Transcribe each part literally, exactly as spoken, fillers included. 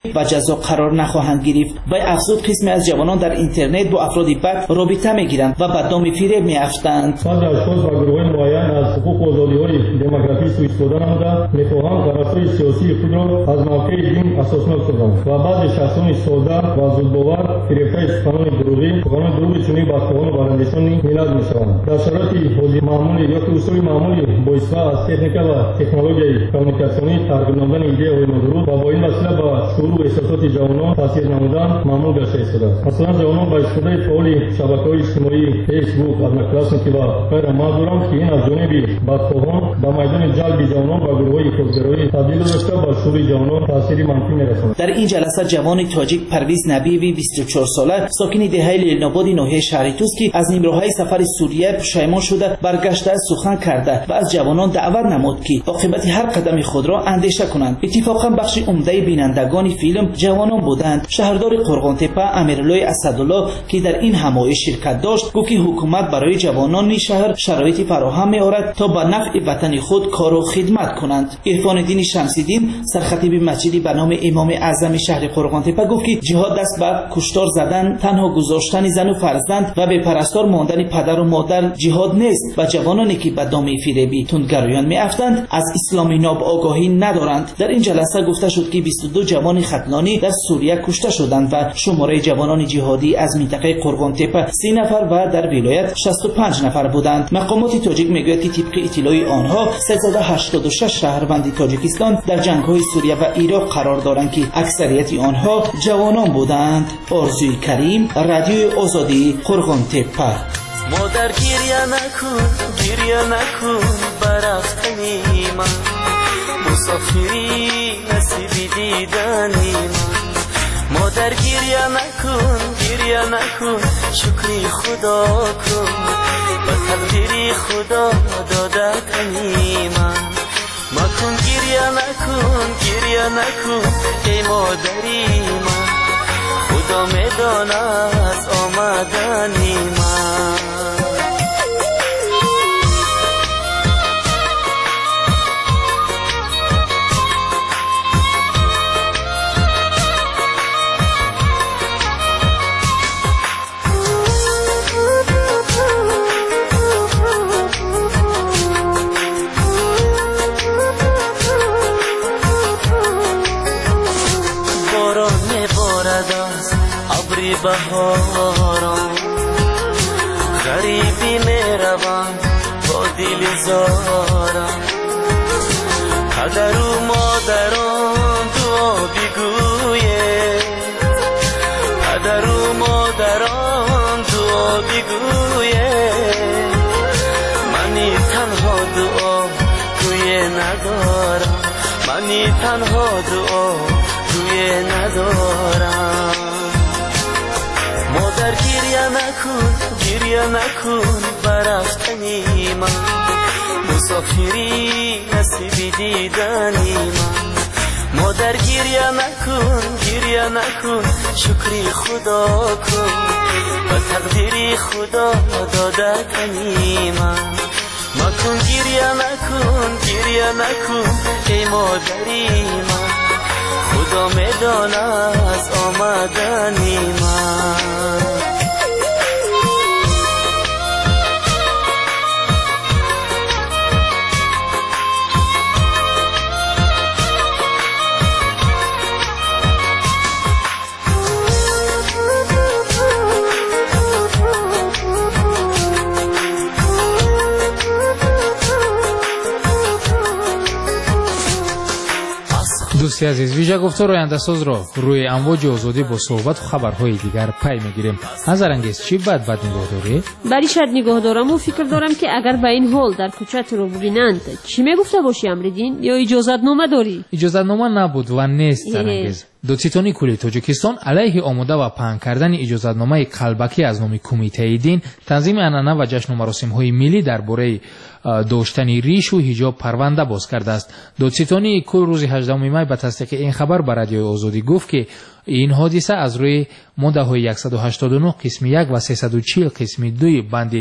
و جزا قرار نخواهند گرفت. و افزود قسمی از جوانان در اینترنت با افراد بد رابطه میگیرند و به دام فریب میافتند. بعضی اشخاص و گروه‌های معین از حقوق و آزادی‌های دموکراتیک سوء استفاده نموده میخواهند طرفدار سیاسی خود را از موقع دین اساسناک سازند و بعضی شخصان ساده و زودباور فریب‌های سخنان دروغی سخنان دروغی چنین بدخواهان و برندشان میناد میشوند. در شرایط حاضر معمولی یا که اصول معمولی با استفاده از تکنیک و تکنولوژی کمیونیکاسیونی ترغیب نمودن ایده های نادرست و با این وسیله به شعور و احساسات جوانان تاثیر نمودن معمول گشته است. مثلا جوانان با استفاده فعال شبکه‌های اجتماعی فیسبوک، ادناکلاسنیکی و غیره معذورند که این از جانب بدخواهان به میدان جلب جوانان و گروه‌های خودگرایی تبدیل داشته به شعور جوانان تاثیر منفی می‌رساند. در این جلسه جوان تاجیک پرویز نبیوی بیست و چهار ساله ساکن دهه لیل‌ناباد ناحیه شهر توس که از نیمروهای سفر سوریه پشیمان شده برگشته سخن کرده و از جوانان دعوت نمود که عاقبت هر قدم خود را اندیشه کنند. اتفاقا بخش عمده بینندگان فیلم جوانان بودند. شهردار قرغانتپه امیرالله اسدالله که در این همایش شرکت داشت گفت که حکومت برای جوانان شهر شرایط فراهم می‌آورد تا به نفع وطن خود کار و خدمت کنند. عرفان الدین شمس‌الدین سرخطیب مسجدی به نام امام اعظم شهر قرغانتپه گفت که جهاد دست به کشتار زدن، تنها گذاشتن زن و فرزند و به پرستار ماندن پدر و مادر جهاد نیست و جوانانی که به دام فریبی تندگرایان می‌افتند از اسلام ناب آگاهی ندارند. در این جلسه گفته شد که بیست و دو جوان ختلانی در سوریه کشته شدند و شماره جوانان جهادی از منطقه قرغانتپه سی نفر و در ولایت شصت و پنج نفر بودند. مقامات تاجیک میگوید که طبق اطلاع آنها سیصد و هشتاد و شش شهروند تاجیکستان در جنگ‌های سوریه و عراق قرار دارند که اکثریت آنها جوانان بودند. آرزوی کریم، رادیو آزادی، قرغانتپه. مادر گریه نکن، گریه نکن برفتنی من، مسافری نصیب دیدنی من. مادر گریه نکن، گریه نکن، شکری خدا کن، به تقدیری خدا داده تنی من. مکن گریه نکن، گریه نکن ای مادری من، خدا میداند از آمدنی من. بهاران غریبی میروم با دل زارم، پدر و مادران دعا بگویه، پدر و مادران دعا بگویه، منی تنها دعا توی ندارم، منی تنها دعا توی ندارم. مادر گریه نکن، گریه نکن برفتنی من، مسافری نصیب دیدنی من. مادر گریه نکن، گریه نکن، شکری خدا کن، به تقدیری خدا داده تنی من. مکن گریه نکن، گریه نکن ای مادری من، خدا میداند از آمدنی من. دوستی عزیز، ویژه گفتار آینده‌ساز را روی امواج آزادی با صحبت و خبرهای دیگر پی میگیریم. نظرانگیز چی بد بد نگاه داری؟ بلی شاید نگاه دارم و فکر دارم که اگر به این حال در کوچه رو ببینند چی میگفته باشی امردین؟ یا اجازت نامه داری؟ اجازت نامه نبود و نیست انگیز. دادستانی کل تاجیکستان علیه آماده و پهن کردن اجازت نامه قلبکی از نام کمیته دین تنظیم عنعنه و جشن و مراسم های ملی درباره داشتن ریش و حجاب پرونده باز کرده است. دادستانی کل روز هجدهم می به تصدیق این خبر به رادیو آزادی گفت که این حادثه از روی ماده های صد و هشتاد و نه قسم یک و سیصد و چهل قسم دو بند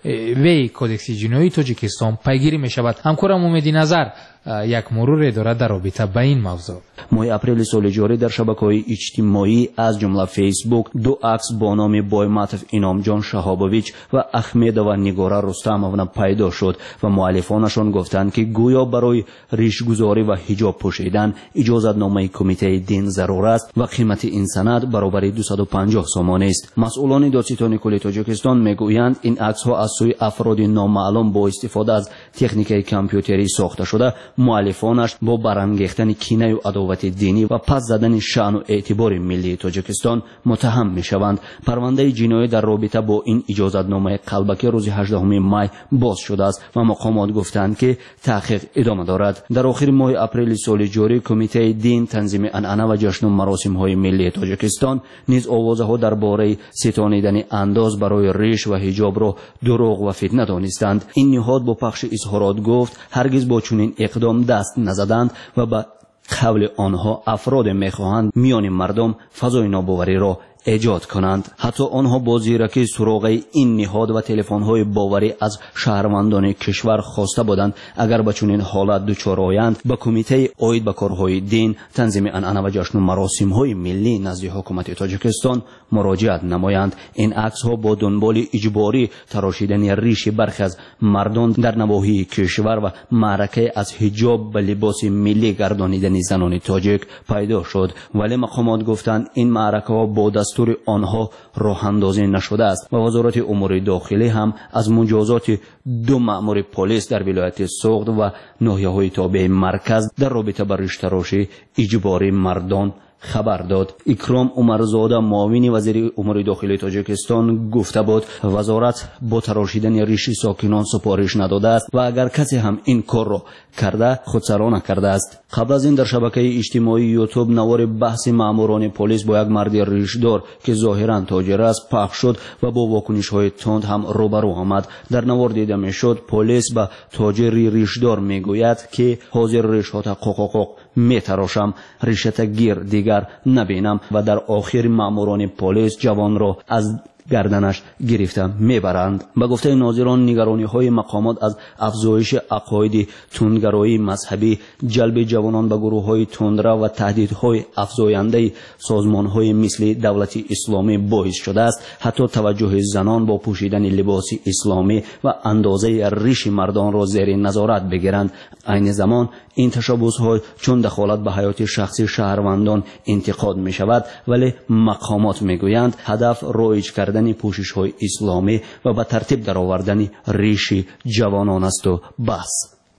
وی کودکس جنایی تاجیکستان پیگیری می شود. همکارم امیدی نظر یک مرور دارد در رابطه با این موضوع. ماه اپریل سال جاری در شبکه‌های اجتماعی از جمله فیسبوک دو عکس با نام بایماتف اینامجان شهابویچ و احمدова نگاره رستمовна پیدا شد و مؤلفانشان گفتند که گویا برای ریشگذاری و حجاب پوشیدن اجازتنامه کمیته دین ضرور است و قیمت این سند برابر دویست و پنجاه سومانی است. مسئولان دادستانی کل تاجیکستان میگویند این عکس‌ها از سوی افراد نامعلوم با استفاده از تکنیک کامپیوتری ساخته شده. مؤلفانش با برانگیختن کینه و عداوت دینی و پس زدن شأن و اعتبار ملی تاجیکستان متهم میشوند. پرونده جنایی در رابطه با این اجازتنامه قلبکی روز هجدهم می باز شده است و مقامات گفتند که تحقیق ادامه دارد. در آخر ماه اپریل سال جاری کمیته دین تنظیم عنعنه و جشن و مراسم های ملی تاجیکستان نیز آوازها درباره ستانیدن انداز برای ریش و حجاب را دروغ و فتنه دانستند. این نهاد با پخش اظهارات گفت هرگز با چنین اقدام دست نزدند و با قول آنها افراد میخواهند میان مردم فضای ناباوری را ایجاد کنند. حتی آنها با زیرکی سراغ این نهاد و تلفن‌های باوری از شهروندان کشور خواسته بودند اگر به چنین حالت دچار آیند به کمیته عاید به کارهای دین تنظیم عنعنه و جشن و مراسم‌های ملی نزد حکومت تاجیکستان مراجعت نمایند. این عکس‌ها با دنبال اجباری تراشیدن ریش برخی از مردان در نواحی کشور و معرکه از حجاب به لباس ملی گردانیدن زنان تاجیک پیدا شد، ولی مقامات گفتند این معرکه‌ها با دستور آنها راه اندازی نشده است و وزارت امور داخلی هم از مجازات دو مأمور پلیس در ولایت سوغد و ناحیه‌های تابع مرکز در رابطه با ریش تراشی اجباری مردان خبر داد. اکرام عمرزاده معاون وزیر امور داخلی تاجیکستان گفته بود وزارت با تراشیدن ریش ساکنان سپارش نداده است و اگر کسی هم این کار را کرده خودسرا نکرده است. قبل از این در شبکه اجتماعی یوتیوب نوار بحث ماموران پلیس با یک مرد ریشدار که ظاهرا تاجر است پخش شد و با واکنش‌های تند هم روبرو آمد. در نوار دیده میشد پلیس به تاجر ریشدار میگوید که حاضر ریش‌ها تا قوقوق میتراشم، ریشت گیر دیگر نبینم و در آخر ماموران پلیس جوان را از گردنش گرفته میبرند. به گفته ناظران نگرانی های مقامات از افزایش عقاید تندگرایی مذهبی، جلب جوانان به گروه های تندرو و تهدیدهای افزاینده سازمان های مثل دولت اسلامی باعث شده است حتی توجه زنان با پوشیدن لباس اسلامی و اندازه ریش مردان را زیر نظارت بگیرند. عین زمان این تشابه‌ها چون دخالت به حیات شخصی شهروندان انتقاد می شود، ولی مقامات می گویند هدف رایج کردن پوشش های اسلامی و به ترتیب در آوردن ریش جوانان است و بس.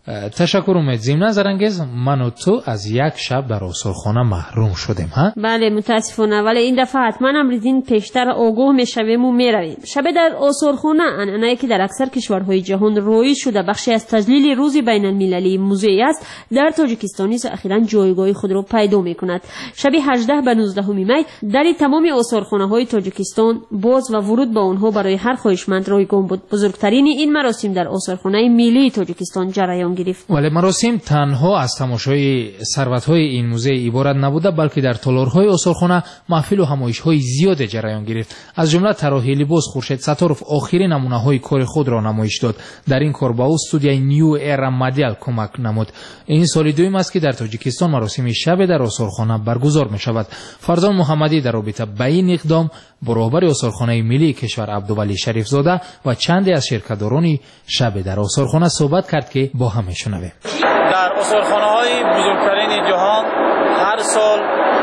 تشکر امید. ضمن زرانگیز من و تو از یک شب در آثارخانه محروم شدیم ها؟ بله متاسفانه، ولی این دفعه حتما امروزین پیشتر آگاه میشویم و میرویم. شب در آثارخانه عنعنه‌ای که در اکثر کشورهای جهان رایج شده بخشی از تجلیل روز بین المللی موزه است، در تاجیکستان نیز اخیراً جایگاه خود را پیدا میکند. شب هجده به نوزده می در تمام آثارخانه‌های تاجیکستان باز و ورود به آنها برای هر خواهشمند رایگان بود. بزرگترین این مراسم در آثارخانه ملی تاجیکستان جریان گرفت. ولی مراسم تنها از تماشای ثروت‌های این موزه عبارت نبوده، بلکه در تالارهای آثارخانه محفل و همایش‌های زیاد جریان گرفت. از جمله طراحی لباس خورشید ستارف آخرین نمونه‌های کار خود را نمایش داد. در این کار با استودیوی نیو ایرا مدل کمک نمود. این سال دوم است که در تاجیکستان مراسم شب در آثارخانه برگزار می‌شود. فرزان محمدی در رابطه با این اقدام با رهبر آثارخانه ملی کشور عبدالولی شریف زاده و چندی از شرکت‌داران شب در آثارخانه صحبت کرد که با هم میشنویم. در آثارخانه‌های بزرگترین جهان هر سال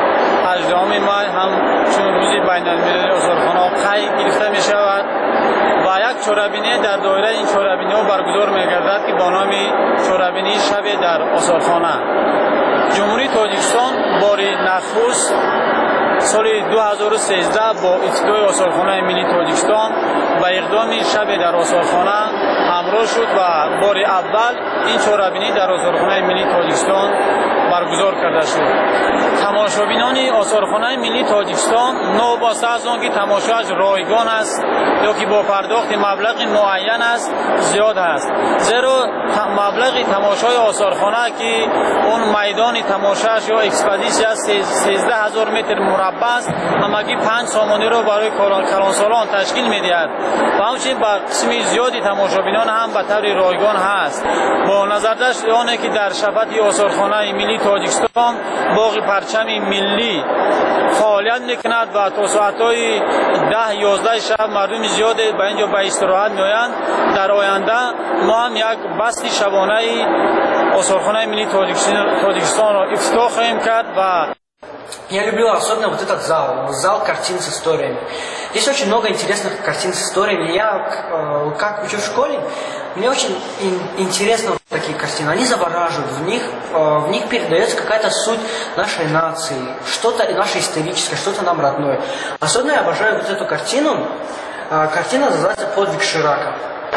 هجدهم می هم چون روزی بین المللی آثارخانه‌ها قید گرفته می شود و یک چوربینی در دایره این چوربینی ها برگزار می گردد که با نام چوربینی شب در آثارخانه. جمهوری تاجیکستان بار نخست سال دو هزار و سیزده با ابتدای آثارخانه ملی تاجیکستان با اقدام شب در آثارخانه همراه شد و بار اول این چهاربینی در آثارخانه ملی تاجیکستان به برگزار کرده شد. تماشابینان آثارخانه ملی تاجیکستان نوبسته از آنکه تماشاش رایگان است یا که با پرداخت مبلغ معین است زیاد است، زیرا مبلغ تماشای آثارخانه که اون میدان تماشاش یا اکسپدیسیا سیزده هزار متر مربع است، همگی پنج سامانه را برای کلانسالان تشکیل می‌دهد و همچنین با قسم زیادی تماشابینان هم به طور رایگان هست. با نظر داشت آنه که در شبکه آثارخانه ملی تاجیکستان باغ پرچم ملی فعالیت میکند و تا ساعتهای ده یازده شب مردم زیاد به اینجا به استراحت میآیند. در آینده ما هم یک بستی شبانه آثارخانه ملی تاجیکستان را افتتاح خواهیم کرد. و Я люблю особенно вот этот зал, зал картин с историями. Здесь очень много интересных картин с историями. Я, как учу в школе, мне очень интересны вот такие картины. Они завораживают, в них, в них передается какая-то суть нашей нации, что-то наше историческое, что-то нам родное. Особенно я обожаю вот эту картину. Картина называется «Подвиг Ширака».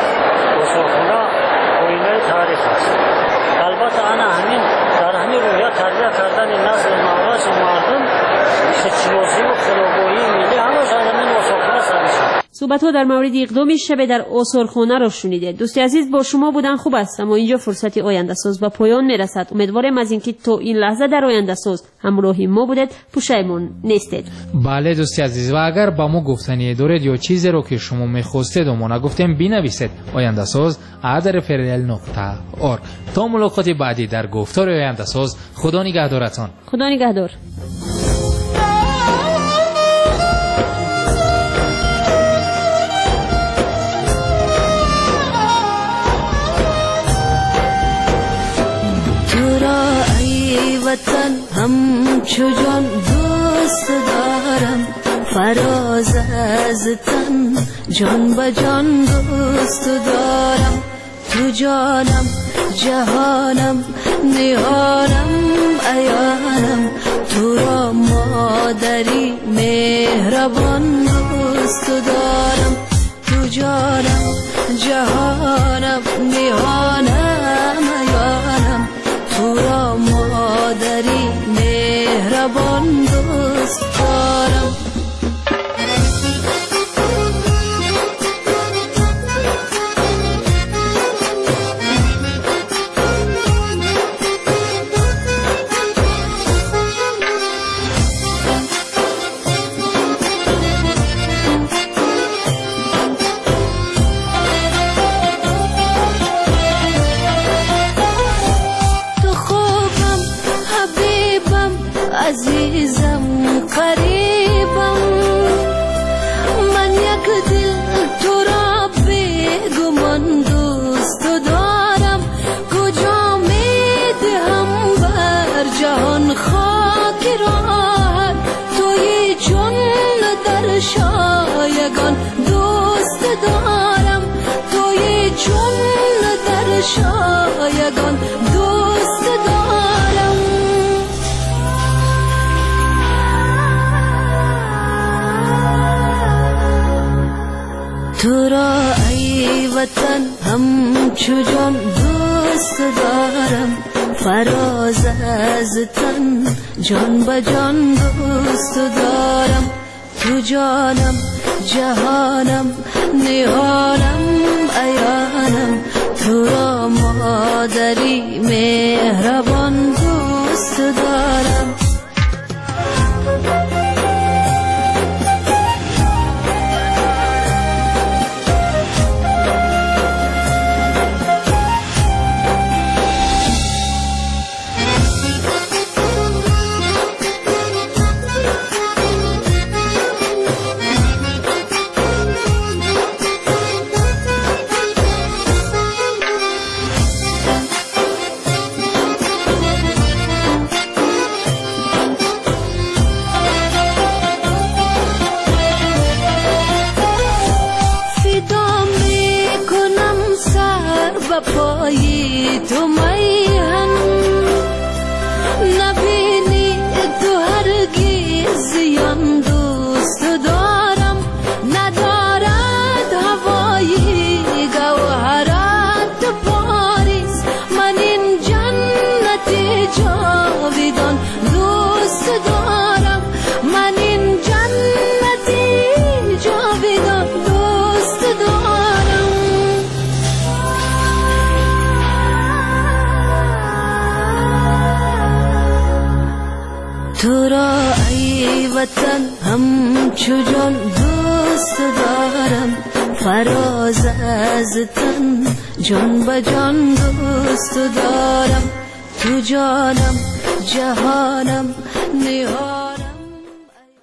البته انا همین در همین رویا تربیت کردن نسل نوش مردم سیاسی و خلوگویی ملی همه زمین آثارخانه سرشون. صحبت‌ها در مورد اقدام شب در آثارخانه را شنیدید. دوستی عزیز، با شما بودن خوب است، اما اینجا فرصت آینده ساز به پایان میرسد. امیدوارم از اینکه تا این لحظه در آینده ساز همراه ما بودید پشیمون نیستید. بله دوستی عزیز، و اگر با ما گفتنی دارید یا چیزی رو که شما میخواستید و ما نگفتیم بنویسید آینده ساز ات فرل نقطه org. تا ملاقات بعدی در گفتار آینده ساز، خدا نگهدارتان. خدا نگهدار. وطن همچو جان دوست دارم، فراز از تن جان به جان دوست دارم. تو جانم جهانم نهانم عیانم، تو را مادری مهربان دوست دارم. تو جانم جهانم نهانم عیانم، تو را مادری مهربان دوست دارم. عزیزم قریبم، من یک دل تو را بیگمان دوست دارم. کجا میدهم بر جهان خاک راحت، توی چون در شایگان دوست دارم. توی چون در شایگان دوست دارم. تو را ای وطن همچو جان دوست دارم، فراز از تن جان به جان دوست دارم. تو جانم جهانم نهانم عیانم، تو را مادری مهربان دوست دارم. پای تو میهن نبینی تو هرگز زیان دوست دارم. ندارد هوایی گوهرات پاریس، من این جنت جاوید وطن همچو جان دوست دارم، فراز از تن جان به جان دوست دارم. تو جانم جهانم نهان